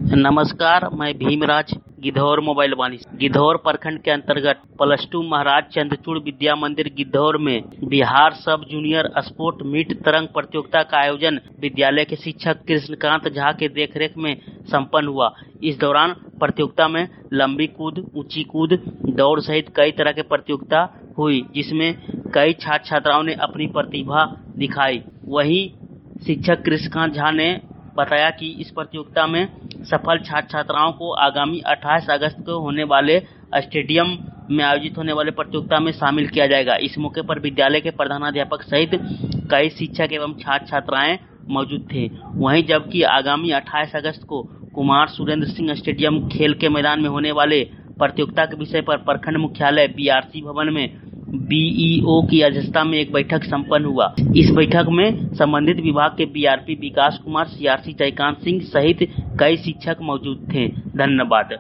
नमस्कार, मैं भीमराज गिद्धौर मोबाइल वाणी गिद्धौर प्रखंड के अंतर्गत +2 महाराज चंद्रचूड़ विद्या मंदिर गिद्धौर में बिहार सब जूनियर स्पोर्ट मीट तरंग प्रतियोगिता का आयोजन विद्यालय के शिक्षक कृष्णकांत झा के देखरेख में संपन्न हुआ। इस दौरान प्रतियोगिता में लंबी कूद, ऊंची कूद, दौड़ सहित कई तरह की प्रतियोगिता हुई, जिसमें कई छात्र छात्राओं ने अपनी प्रतिभा दिखाई। वहीं शिक्षक कृष्णकांत झा ने बताया कि इस प्रतियोगिता में सफल छात्र छात्राओं को आगामी 28 अगस्त को होने वाले स्टेडियम में आयोजित होने वाले प्रतियोगिता में शामिल किया जाएगा। इस मौके पर विद्यालय के प्रधानाध्यापक सहित कई शिक्षक एवं छात्र छात्राएं मौजूद थे। वहीं जबकि आगामी 28 अगस्त को कुमार सुरेंद्र सिंह स्टेडियम खेल के मैदान में होने वाले प्रतियोगिता के विषय पर प्रखंड मुख्यालय बीआरसी भवन में बीईओ की अध्यक्षता में एक बैठक संपन्न हुआ। इस बैठक में संबंधित विभाग के बीआरपी विकास कुमार, सीआरसी जयकांत सिंह सहित कई शिक्षक मौजूद थे। धन्यवाद।